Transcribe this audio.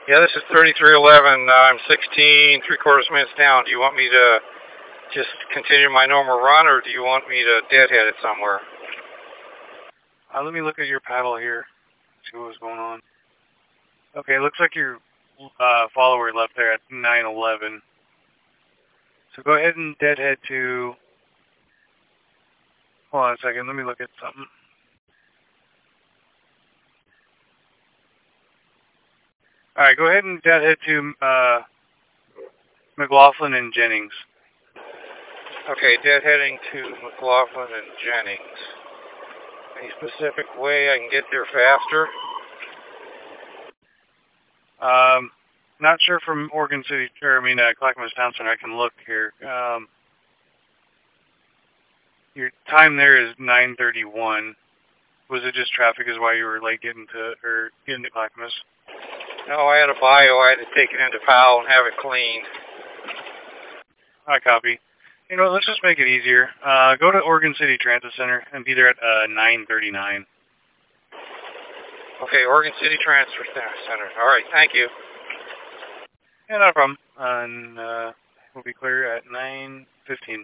Yeah, this is 3311. I'm 16, 3/4 minutes down. Do you want me to just continue my normal run, or do you want me to deadhead it somewhere? Let me look at your paddle here, see what's going on. Okay, looks like your follower left there at 911. So go ahead and deadhead to... Hold on a second, let me look at something. Alright, go ahead and deadhead to McLaughlin and Jennings. Okay, deadheading to McLaughlin and Jennings. Any specific way I can get there faster? Not sure from Oregon City, Clackamas Town Center. I can look here. Your time there is 9:31. Was it just traffic is why you were late getting to Clackamas? No, I had a bio. I had to take it into Powell and have it cleaned. I copy. You know, let's just make it easier. Go to Oregon City Transit Center and be there at 9:39. Okay, Oregon City Transfer Center. All right, thank you. Yeah, no problem. And we'll be clear at 9:15.